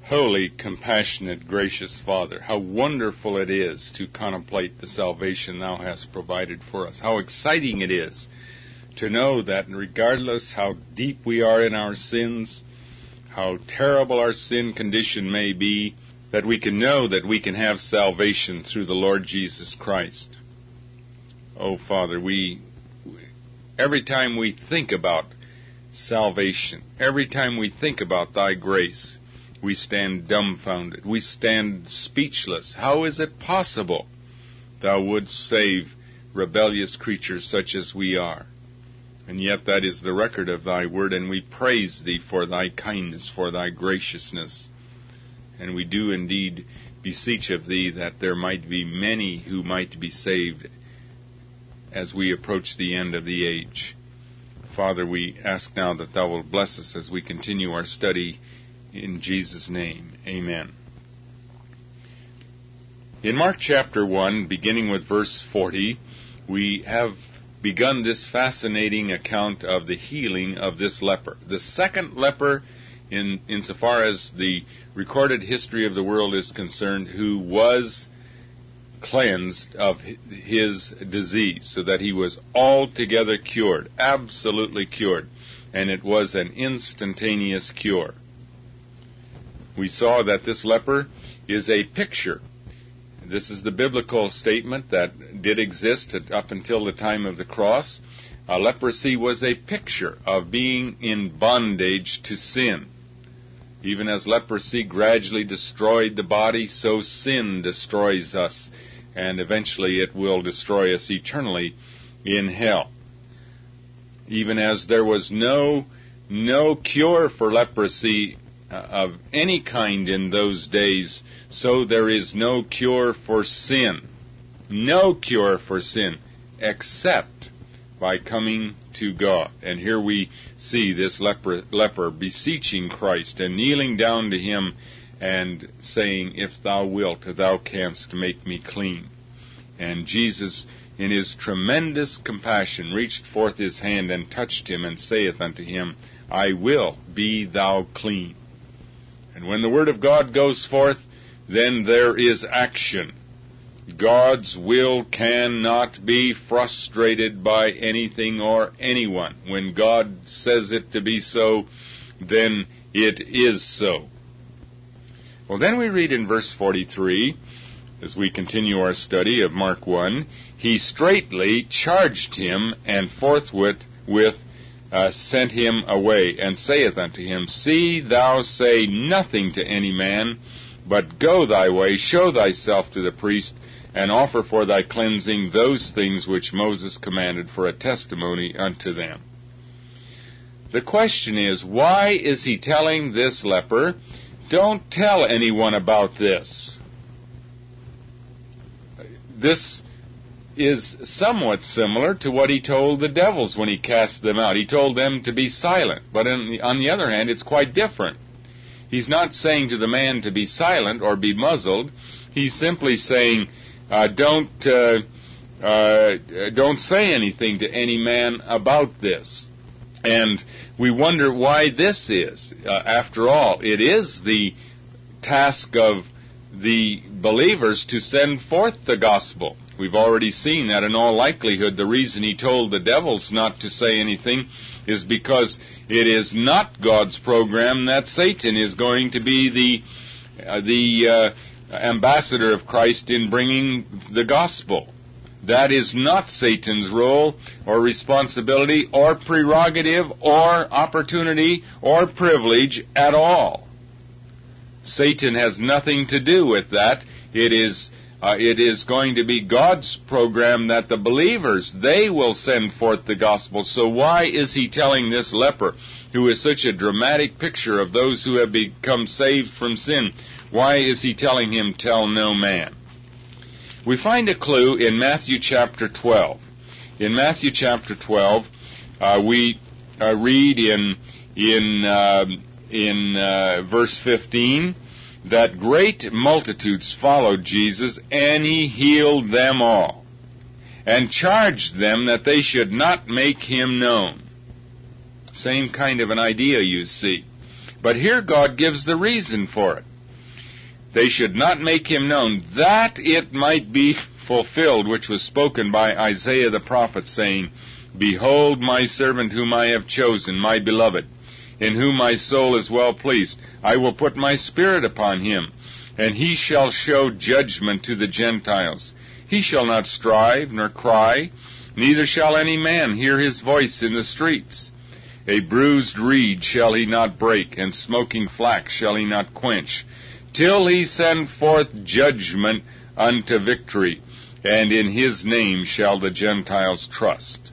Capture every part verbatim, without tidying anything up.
Holy, compassionate, gracious Father, how wonderful it is to contemplate the salvation Thou hast provided for us. How exciting it is to know that regardless how deep we are in our sins, how terrible our sin condition may be, that we can know that we can have salvation through the Lord Jesus Christ. Oh, Father, we, every time we think about salvation, every time we think about Thy grace, we stand dumbfounded. We stand speechless. How is it possible Thou wouldst save rebellious creatures such as we are? And yet that is the record of Thy word, and we praise Thee for Thy kindness, for Thy graciousness. And we do indeed beseech of Thee that there might be many who might be saved as we approach the end of the age. Father, we ask now that Thou wilt bless us as we continue our study in Jesus' name. Amen. In Mark chapter one, beginning with verse forty, we have begun this fascinating account of the healing of this leper. The second leper, in insofar as the recorded history of the world is concerned, who was cleansed of his disease, so that he was altogether cured, absolutely cured, and it was an instantaneous cure. We saw that this leper is a picture. This is the biblical statement that did exist up until the time of the cross. Uh, leprosy was a picture of being in bondage to sin. Even as leprosy gradually destroyed the body, so sin destroys us, and eventually it will destroy us eternally in hell. Even as there was no, no cure for leprosy of any kind in those days, so there is no cure for sin. No cure for sin, except by coming to God. And here we see this leper, leper beseeching Christ and kneeling down to Him and saying, "If Thou wilt, Thou canst make me clean." And Jesus, in His tremendous compassion, reached forth His hand and touched him, and saith unto him, "I will, be thou clean." And when the Word of God goes forth, then there is action. God's will cannot be frustrated by anything or anyone. When God says it to be so, then it is so. Well, then we read in verse forty-three, as we continue our study of Mark one, "He straightly charged him, and forthwith with Uh, sent him away, and saith unto him, See thou say nothing to any man, but go thy way, show thyself to the priest, and offer for thy cleansing those things which Moses commanded for a testimony unto them." The question is, why is he telling this leper, don't tell anyone about this? This is somewhat similar to what he told the devils when he cast them out. He told them to be silent, but on the, on the other hand, it's quite different. He's not saying to the man to be silent or be muzzled. He's simply saying, uh, don't uh, uh, don't say anything to any man about this. And we wonder why this is. Uh, after all, it is the task of the believers to send forth the gospel. We've already seen that in all likelihood the reason he told the devils not to say anything is because it is not God's program that Satan is going to be the uh, the uh, ambassador of Christ in bringing the gospel. That is not Satan's role or responsibility or prerogative or opportunity or privilege at all. Satan has nothing to do with that. It is Uh, it is going to be God's program that the believers, they will send forth the gospel. So why is he telling this leper, who is such a dramatic picture of those who have become saved from sin, why is he telling him, tell no man? We find a clue in Matthew chapter twelve. In Matthew chapter twelve, uh, we uh, read in in uh, in uh, verse fifteen, that great multitudes followed Jesus, and he healed them all, and charged them that they should not make him known. Same kind of an idea, you see. But here God gives the reason for it. they should not make him known, that it might be fulfilled, which was spoken by Isaiah the prophet, saying, Behold my servant whom I have chosen, my beloved, in whom my soul is well pleased. I will put my spirit upon him, and he shall show judgment to the Gentiles. He shall not strive nor cry, neither shall any man hear his voice in the streets. A bruised reed shall he not break, and smoking flax shall he not quench, till he send forth judgment unto victory, and in his name shall the Gentiles trust.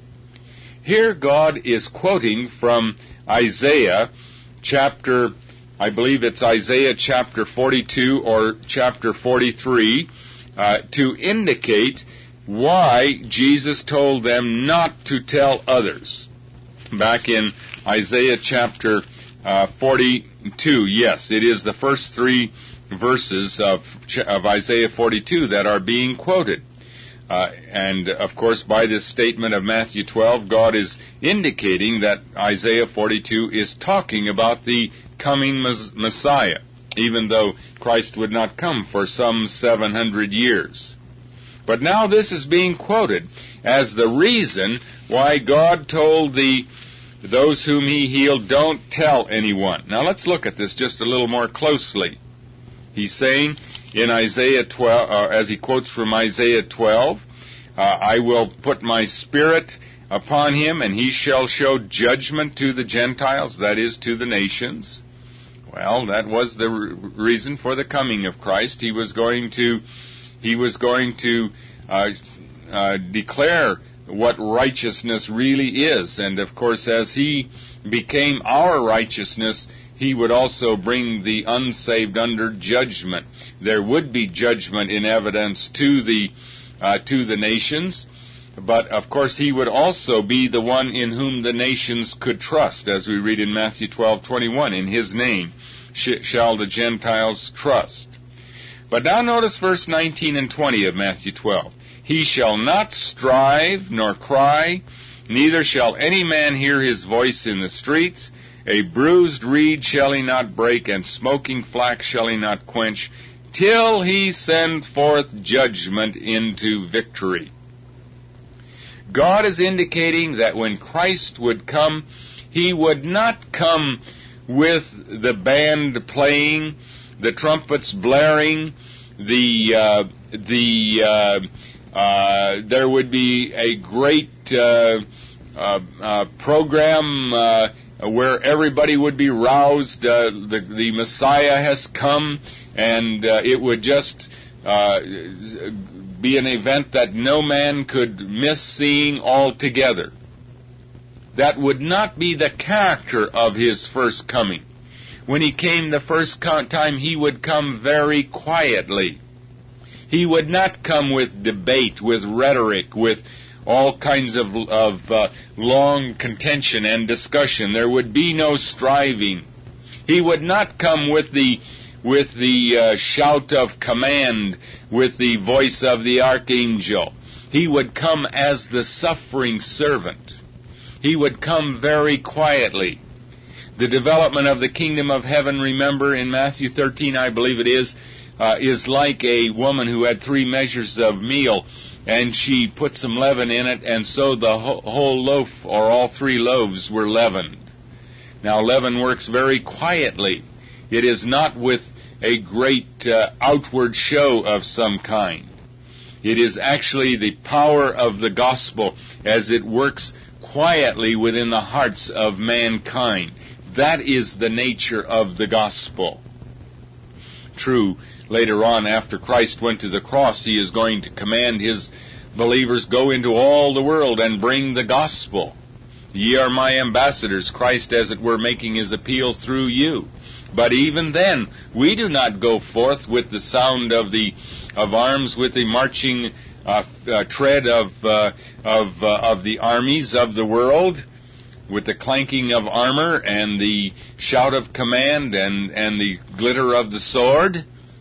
Here God is quoting from Isaiah chapter, I believe it's Isaiah chapter forty-two or chapter forty-three, uh, to indicate why Jesus told them not to tell others. Back in Isaiah chapter uh, forty-two, yes, it is the first three verses of, of Isaiah forty-two that are being quoted. Uh, and, of course, by this statement of Matthew twelve, God is indicating that Isaiah forty-two is talking about the coming Messiah, even though Christ would not come for some seven hundred years. But now this is being quoted as the reason why God told the those whom he healed, don't tell anyone. Now let's look at this just a little more closely. He's saying in Isaiah twelve, uh, as he quotes from Isaiah twelve, uh, I will put my spirit upon him, and he shall show judgment to the Gentiles, that is, to the nations. Well, that was the re- reason for the coming of Christ. He was going to, he was going to uh, uh, declare what righteousness really is. And, of course, as he became our righteousness, he would also bring the unsaved under judgment. There would be judgment in evidence to the uh, to the nations, but of course he would also be the one in whom the nations could trust, as we read in Matthew twelve twenty-one. In his name sh- shall the Gentiles trust. But now notice verse nineteen and twenty of Matthew twelve. He shall not strive nor cry, neither shall any man hear his voice in the streets. A bruised reed shall he not break, and smoking flax shall he not quench, till he send forth judgment into victory. God is indicating that when Christ would come, he would not come with the band playing, the trumpets blaring, the uh, the uh, uh, there would be a great uh, uh, uh, program uh, where everybody would be roused. Uh, the, the Messiah has come, and uh, it would just uh, be an event that no man could miss seeing altogether. That would not be the character of his first coming. When he came the first time, he would come very quietly. He would not come with debate, with rhetoric, with all kinds of, of uh, long contention and discussion. There would be no striving. He would not come with the with the uh, shout of command, with the voice of the archangel. He would come as the suffering servant. He would come very quietly. The development of the kingdom of heaven, remember in Matthew thirteen, I believe it is, uh, is like a woman who had three measures of meal, and she put some leaven in it, and so the whole, whole loaf, or all three loaves, were leavened. Now, leaven works very quietly. It is not with a great uh, outward show of some kind. It is actually the power of the gospel as it works quietly within the hearts of mankind. That is the nature of the gospel. True, later on, after Christ went to the cross, he is going to command his believers, go into all the world and bring the gospel. Ye are my ambassadors, Christ, as it were, making his appeal through you. But even then, we do not go forth with the sound of the of arms, with the marching uh, uh, tread of uh, of uh, of the armies of the world, with the clanking of armor and the shout of command and and the glitter of the sword.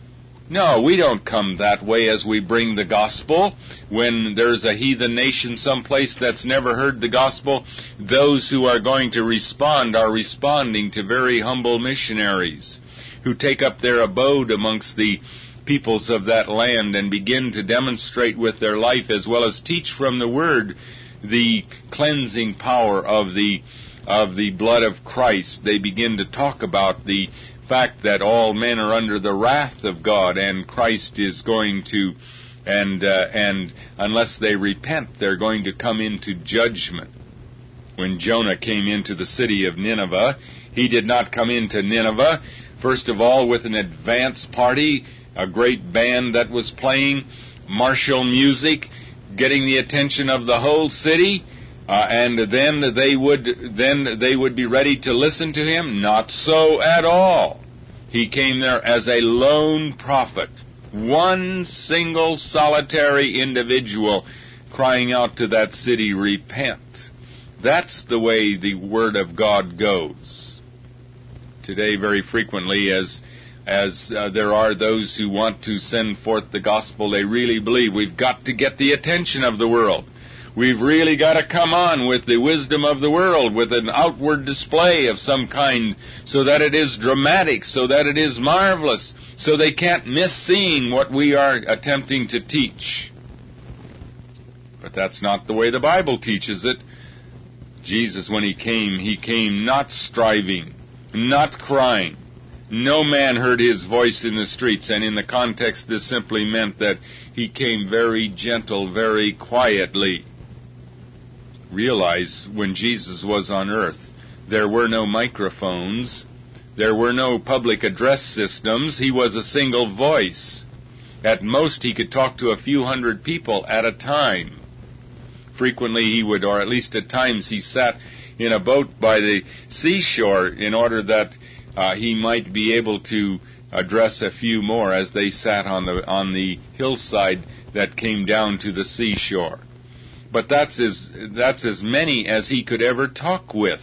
No, we don't come that way as we bring the gospel. When there's a heathen nation someplace that's never heard the gospel, those who are going to respond are responding to very humble missionaries who take up their abode amongst the peoples of that land and begin to demonstrate with their life, as well as teach from the Word, the cleansing power of the of the blood of Christ. They begin to talk about the fact that all men are under the wrath of God, and Christ is going to, and uh, and unless they repent, they're going to come into judgment. When Jonah came into the city of Nineveh, he did not come into Nineveh, first of all, with an advance party, a great band that was playing martial music, getting the attention of the whole city. Uh, and then they would then they would be ready to listen to him? Not so at all. He came there as a lone prophet, one single solitary individual crying out to that city, repent. That's the way the Word of God goes. Today, very frequently, as as uh, there are those who want to send forth the gospel, they really believe we've got to get the attention of the world. We've really got to come on with the wisdom of the world, with an outward display of some kind, so that it is dramatic, so that it is marvelous, so they can't miss seeing what we are attempting to teach. But that's not the way the Bible teaches it. Jesus, when He came, He came not striving, not crying. No man heard His voice in the streets, and in the context this simply meant that He came very gentle, very quietly. Realize, when Jesus was on earth, there were no microphones, there were no public address systems. He was a single voice. At most, He could talk to a few hundred people at a time. Frequently he would, or at least at times, He sat in a boat by the seashore in order that uh, He might be able to address a few more as they sat on the on the hillside that came down to the seashore. But that's as, that's as many as He could ever talk with.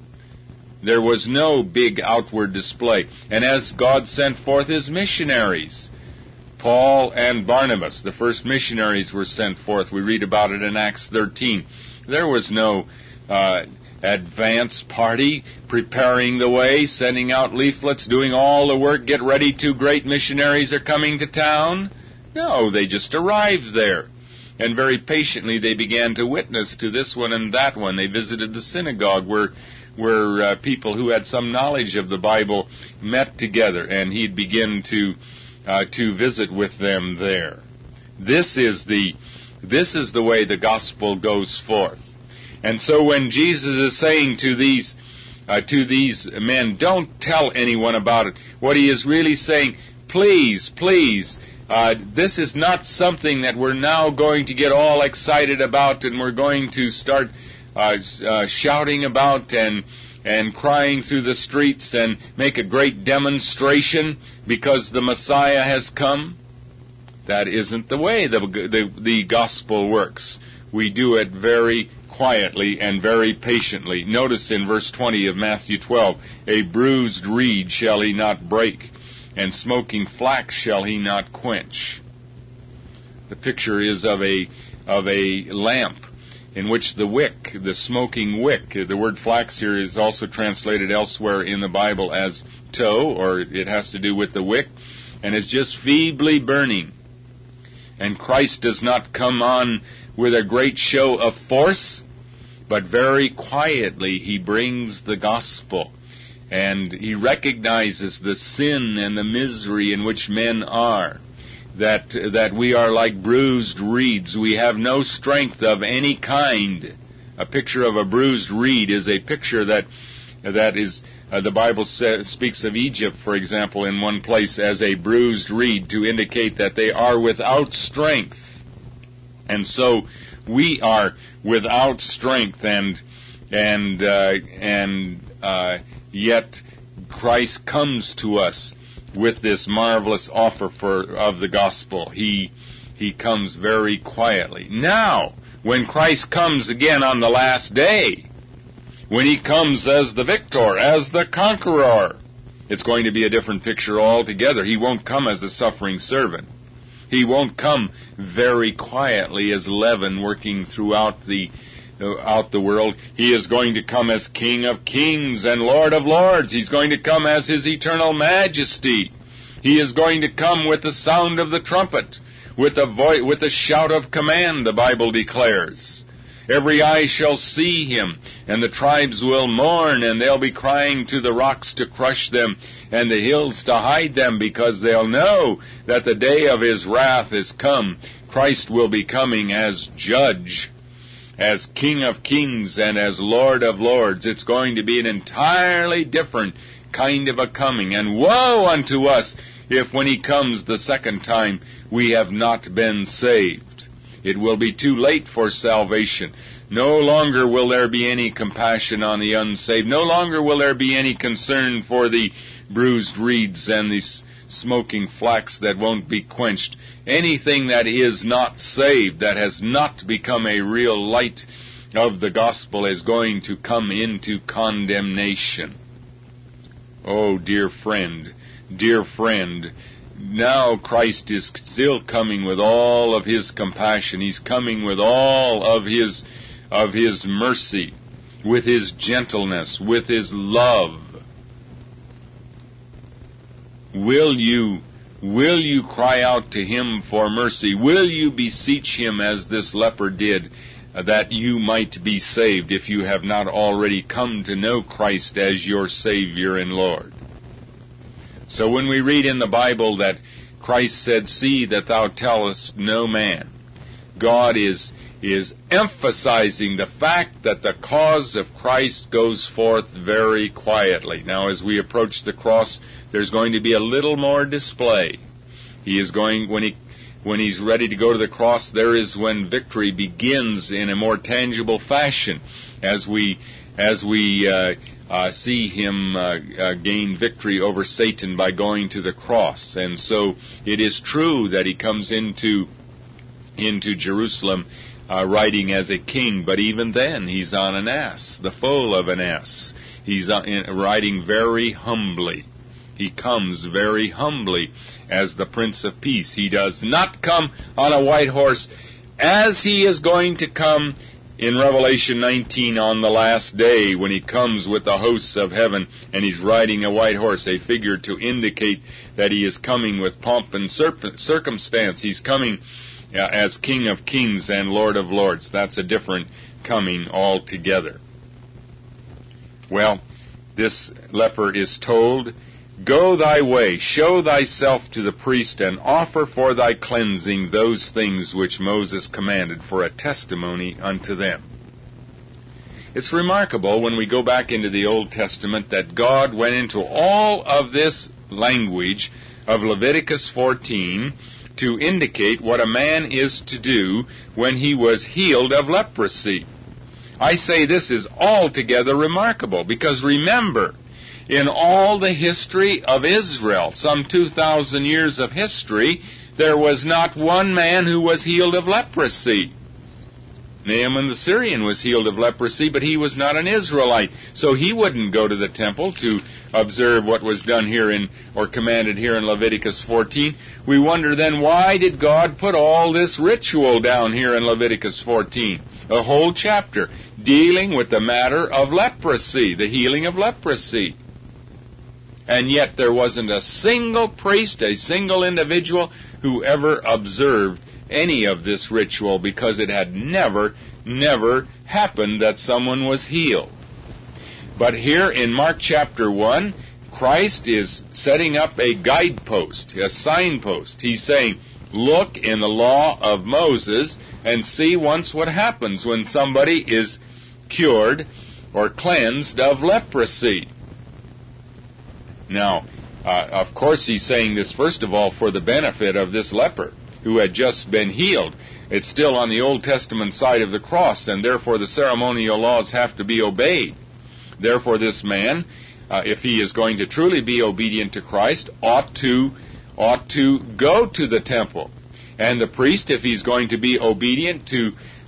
There was no big outward display. And as God sent forth His missionaries, Paul and Barnabas, the first missionaries, were sent forth. We read about it in Acts thirteen. There was no uh, advance party preparing the way, sending out leaflets, doing all the work, get ready, two great missionaries are coming to town. No, they just arrived there. And very patiently they began to witness to this one and that one. They visited the synagogue where where uh, people who had some knowledge of the Bible met together, and He'd begin to uh, to visit with them there. This is the this is the way the gospel goes forth. And so when Jesus is saying to these uh, to these men, don't tell anyone about it, what He is really saying, please, please, Uh, this is not something that we're now going to get all excited about and we're going to start uh, uh, shouting about and and crying through the streets and make a great demonstration because the Messiah has come. That isn't the way the, the, the gospel works. We do it very quietly and very patiently. Notice in verse twenty of Matthew twelve, a bruised reed shall He not break, and smoking flax shall He not quench. The picture is of a of a lamp in which the wick, the smoking wick, the word flax here is also translated elsewhere in the Bible as tow, or it has to do with the wick, and it's just feebly burning. And Christ does not come on with a great show of force, but very quietly He brings the gospel. And He recognizes the sin and the misery in which men are, that that we are like bruised reeds. We have no strength of any kind. A picture of a bruised reed is a picture that that is, uh, the Bible says, speaks of Egypt, for example, in one place as a bruised reed to indicate that they are without strength. And so we are without strength, and and uh, and uh, yet Christ comes to us with this marvelous offer for of the gospel. He he comes very quietly. Now, when Christ comes again on the last day, when He comes as the victor, as the conqueror, It's going to be a different picture altogether. He won't come as a suffering servant. He won't come very quietly as leaven working throughout the out the world. He is going to come as King of Kings and Lord of Lords. He's going to come as His eternal majesty. He is going to come with the sound of the trumpet, with a voice, with a shout of command, the Bible declares. Every eye shall see Him, and the tribes will mourn, and they'll be crying to the rocks to crush them, and the hills to hide them, because they'll know that the day of His wrath is come. Christ will be coming as judge, as King of Kings, and as Lord of Lords. It's going to be an entirely different kind of a coming. And woe unto us if when He comes the second time we have not been saved. It will be too late for salvation. No longer will there be any compassion on the unsaved. No longer will there be any concern for the bruised reeds and the smoking flax that won't be quenched. Anything that is not saved, that has not become a real light of the gospel, is going to come into condemnation. Oh, dear friend, dear friend, now Christ is still coming with all of His compassion. He's coming with all of His of His mercy, with His gentleness, with His love. Will you, will you cry out to Him for mercy? Will you beseech Him as this leper did, that you might be saved, if you have not already come to know Christ as your Savior and Lord? So when we read in the Bible that Christ said, "See that thou tellest no man," God is is emphasizing the fact that the cause of Christ goes forth very quietly. Now, as we approach the cross, there's going to be a little more display. He is going, when he when he's ready to go to the cross, there is when victory begins in a more tangible fashion, as we as we uh, uh, see him uh, uh, gain victory over Satan by going to the cross. And so it is true that he comes into into Jerusalem Uh, riding as a king, but even then he's on an ass, the foal of an ass. He's uh, in, riding very humbly. He comes very humbly as the Prince of Peace. He does not come on a white horse, as he is going to come in Revelation nineteen on the last day, when he comes with the hosts of heaven, and he's riding a white horse, a figure to indicate that he is coming with pomp and circumstance. He's coming Uh, as King of Kings and Lord of Lords. That's a different coming altogether. Well, this leper is told, "Go thy way, show thyself to the priest, and offer for thy cleansing those things which Moses commanded for a testimony unto them." It's remarkable when we go back into the Old Testament that God went into all of this language of Leviticus fourteen to indicate what a man is to do when he was healed of leprosy. I say this is altogether remarkable, because remember, in all the history of Israel, some two thousand years of history, there was not one man who was healed of leprosy. Naaman the Syrian was healed of leprosy, but he was not an Israelite, so he wouldn't go to the temple to observe what was done here in, or commanded here in Leviticus fourteen. We wonder then, why did God put all this ritual down here in Leviticus fourteen? A whole chapter dealing with the matter of leprosy, the healing of leprosy. And yet there wasn't a single priest, a single individual who ever observed any of this ritual, because it had never, never happened that someone was healed. But here in Mark chapter one, Christ is setting up a guidepost, a signpost. He's saying, look in the law of Moses and see once what happens when somebody is cured or cleansed of leprosy. Now, uh, of course he's saying this first of all for the benefit of this leper who had just been healed. It's still on the Old Testament side of the cross, and therefore the ceremonial laws have to be obeyed. Therefore this man, uh, if he is going to truly be obedient to Christ, ought to ought to go to the temple. And the priest, if he's going to be obedient to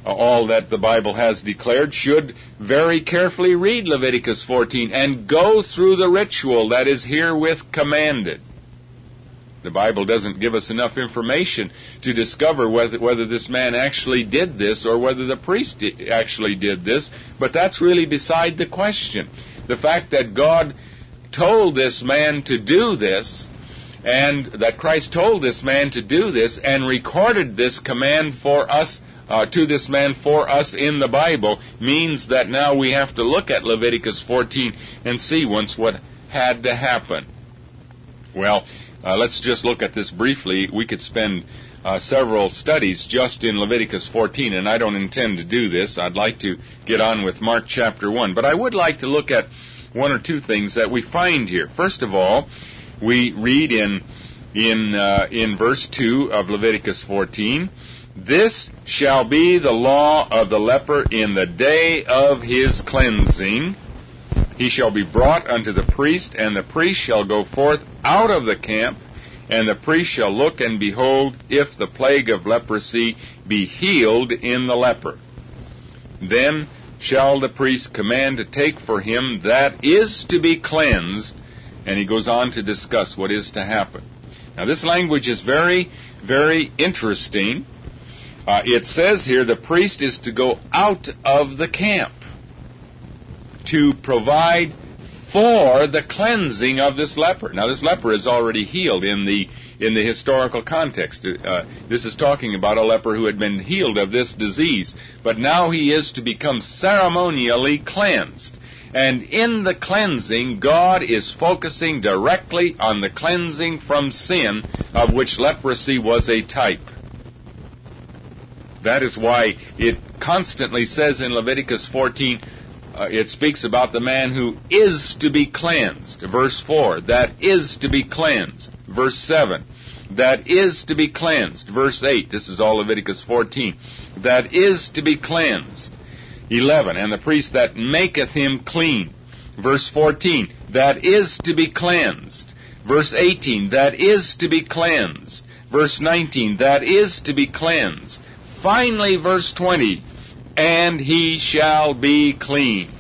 all that the Bible has declared, should very carefully read Leviticus fourteen and go through the ritual that is herewith commanded. The Bible doesn't give us enough information to discover whether, whether this man actually did this or whether the priest actually did this, but that's really beside the question. The fact that God told this man to do this, and that Christ told this man to do this and recorded this command for us, uh, to this man for us in the Bible, means that now we have to look at Leviticus fourteen and see once what had to happen. Well, uh, let's just look at this briefly. We could spend uh, several studies just in Leviticus fourteen, and I don't intend to do this. I'd like to get on with Mark chapter one. But I would like to look at one or two things that we find here. First of all, we read in in uh, in verse two of Leviticus fourteen, "This shall be the law of the leper in the day of his cleansing. He shall be brought unto the priest, and the priest shall go forth out of the camp, and the priest shall look and behold if the plague of leprosy be healed in the leper. Then shall the priest command to take for him that is to be cleansed," and he goes on to discuss what is to happen. Now this language is very, very interesting. Uh, it says here the priest is to go out of the camp to provide for the cleansing of this leper. Now this leper is already healed in the in the historical context. Uh, this is talking about a leper who had been healed of this disease, but now he is to become ceremonially cleansed. And in the cleansing, God is focusing directly on the cleansing from sin, of which leprosy was a type. That is why it constantly says in Leviticus fourteen, uh, it speaks about the man who is to be cleansed. Verse four, that is to be cleansed. Verse seven, that is to be cleansed. Verse eight, this is all Leviticus fourteen, that is to be cleansed. eleven, and the priest that maketh him clean. Verse fourteen, that is to be cleansed. Verse eighteen, that is to be cleansed. Verse nineteen, that is to be cleansed. Finally, verse twenty, and he shall be clean.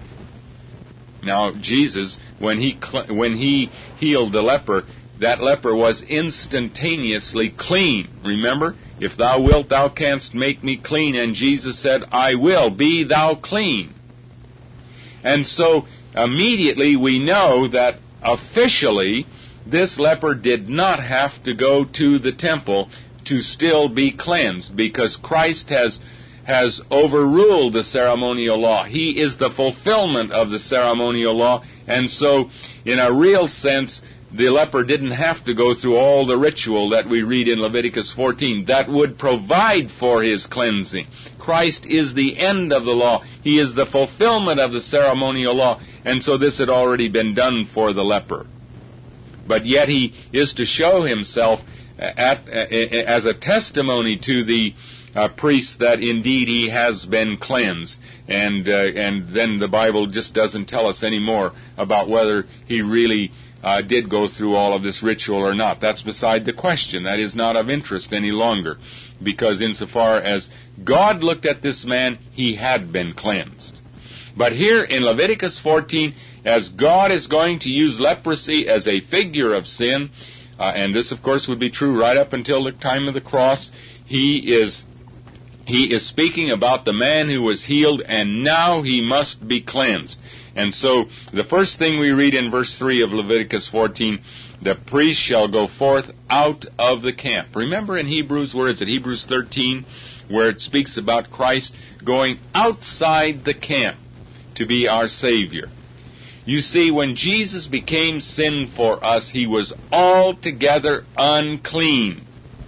Now, Jesus, when he when he healed the leper, that leper was instantaneously clean. Remember? If thou wilt, thou canst make me clean. And Jesus said, I will, be thou clean. And so, immediately we know that officially, this leper did not have to go to the temple to still be cleansed, because Christ has has overruled the ceremonial law. He is the fulfillment of the ceremonial law, and so, in a real sense, the leper didn't have to go through all the ritual that we read in Leviticus fourteen that would provide for his cleansing. Christ is the end of the law. He is the fulfillment of the ceremonial law, and so this had already been done for the leper. But yet he is to show himself at, as a testimony to the uh, priest that indeed he has been cleansed. And, uh, and then the Bible just doesn't tell us any more about whether he really Uh, did go through all of this ritual or not. That's beside the question. That is not of interest any longer, because insofar as God looked at this man, he had been cleansed. But here in Leviticus fourteen, as God is going to use leprosy as a figure of sin, uh, and this of course would be true right up until the time of the cross, he is he is speaking about the man who was healed, and now he must be cleansed. And so, the first thing we read in verse three of Leviticus fourteen, the priest shall go forth out of the camp. Remember in Hebrews, where is it? Hebrews thirteen, where it speaks about Christ going outside the camp to be our Savior. You see, when Jesus became sin for us, he was altogether unclean.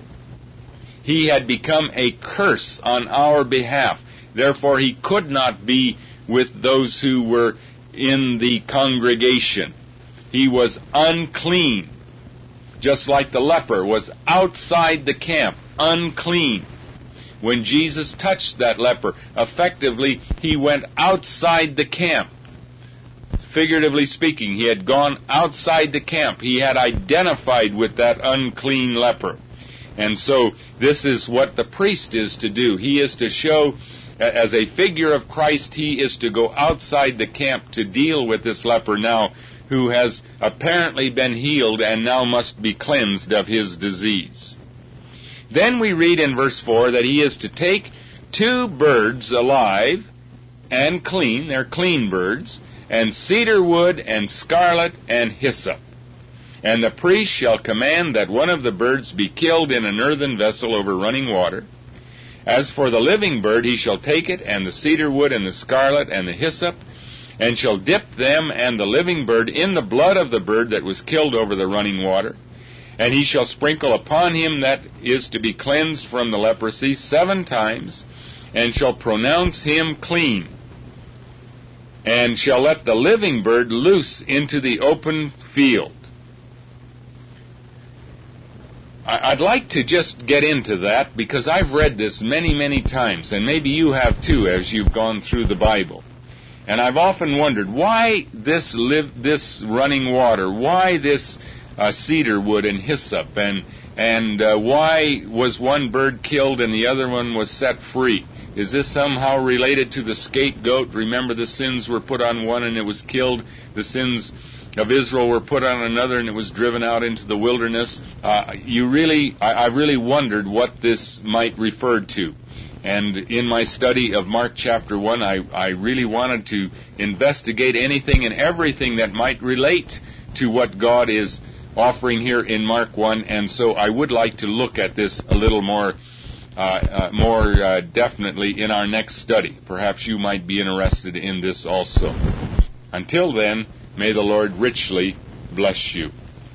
He had become a curse on our behalf. Therefore, he could not be with those who were in the congregation. He was unclean, just like the leper was outside the camp, unclean. When Jesus touched that leper, effectively, he went outside the camp. Figuratively speaking, he had gone outside the camp. He had identified with that unclean leper. And so this is what the priest is to do. He is to show, as a figure of Christ, he is to go outside the camp to deal with this leper now, who has apparently been healed and now must be cleansed of his disease. Then we read in verse four that he is to take two birds alive and clean, they're clean birds, and cedar wood and scarlet and hyssop. And the priest shall command that one of the birds be killed in an earthen vessel over running water. As for the living bird, he shall take it, and the cedar wood and the scarlet and the hyssop, and shall dip them and the living bird in the blood of the bird that was killed over the running water. And he shall sprinkle upon him that is to be cleansed from the leprosy seven times, and shall pronounce him clean, and shall let the living bird loose into the open field. I'd like to just get into that, because I've read this many, many times, and maybe you have too as you've gone through the Bible. And I've often wondered, why this live, this running water? Why this uh, cedar wood and hyssop? And, and uh, why was one bird killed and the other one was set free? Is this somehow related to the scapegoat? Remember, the sins were put on one and it was killed. The sins of Israel were put on another and it was driven out into the wilderness. Uh, you really, I, I really wondered what this might refer to. And in my study of Mark chapter one, I, I really wanted to investigate anything and everything that might relate to what God is offering here in Mark one. And so I would like to look at this a little more uh, uh, more uh, definitely in our next study. Perhaps you might be interested in this also. Until then, may the Lord richly bless you.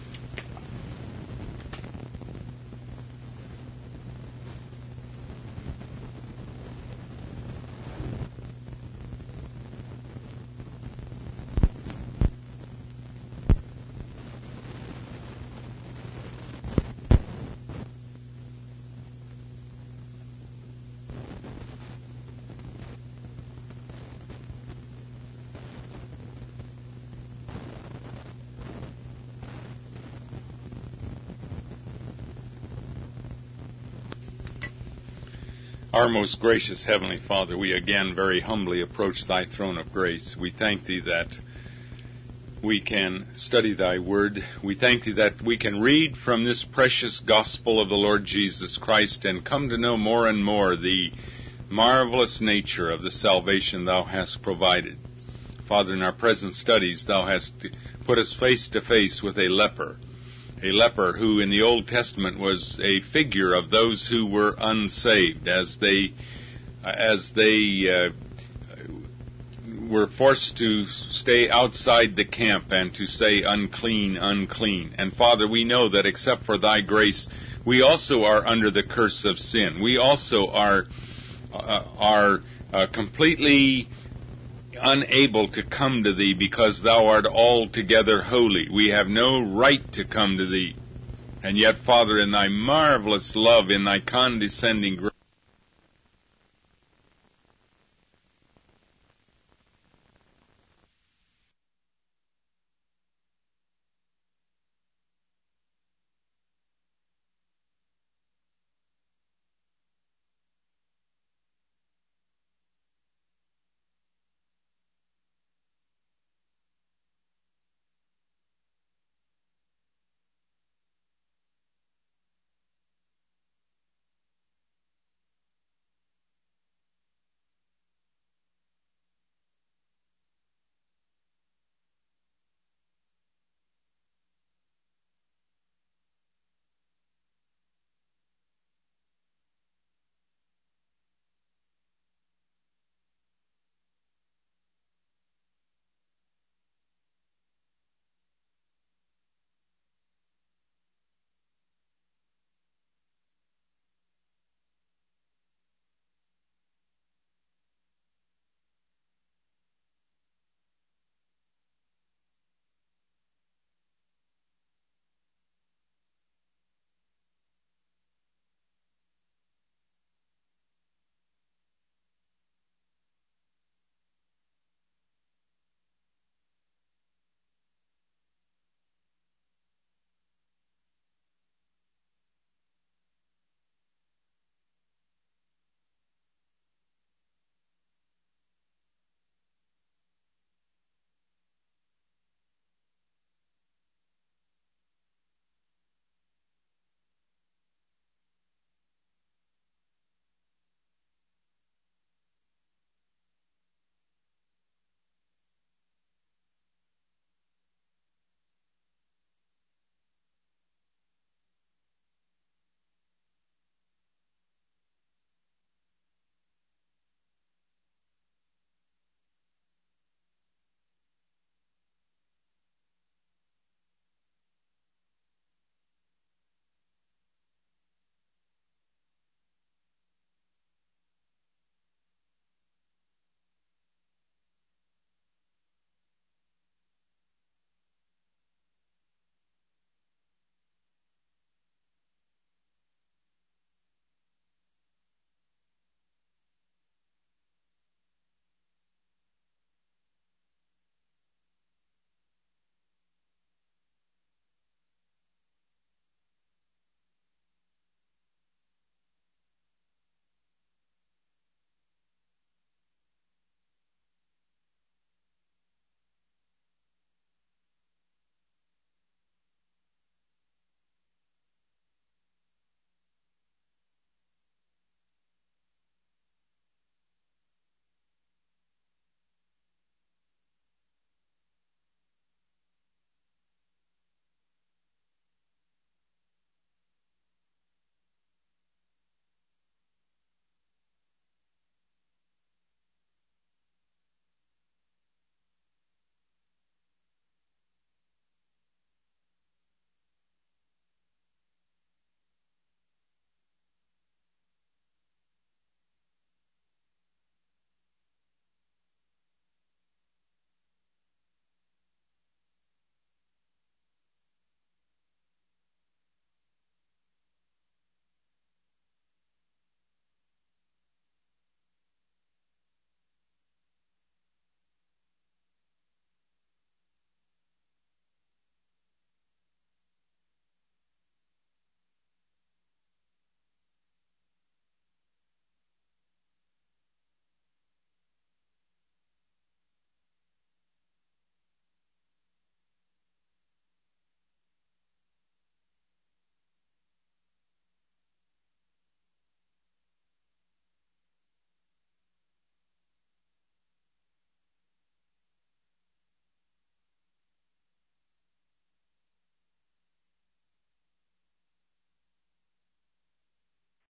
Our most gracious Heavenly Father, we again very humbly approach Thy throne of grace. We thank Thee that we can study Thy Word. We thank Thee that we can read from this precious gospel of the Lord Jesus Christ and come to know more and more the marvelous nature of the salvation Thou hast provided. Father, in our present studies, Thou hast put us face to face with a leper. A leper who in the Old Testament was a figure of those who were unsaved as they as they uh, were forced to stay outside the camp and to say unclean, unclean. And Father, we know that except for Thy grace, we also are under the curse of sin. We also are uh, are uh, completely unable to come to Thee because Thou art altogether holy. We have no right to come to Thee. And yet, Father, in Thy marvelous love, in Thy condescending grace,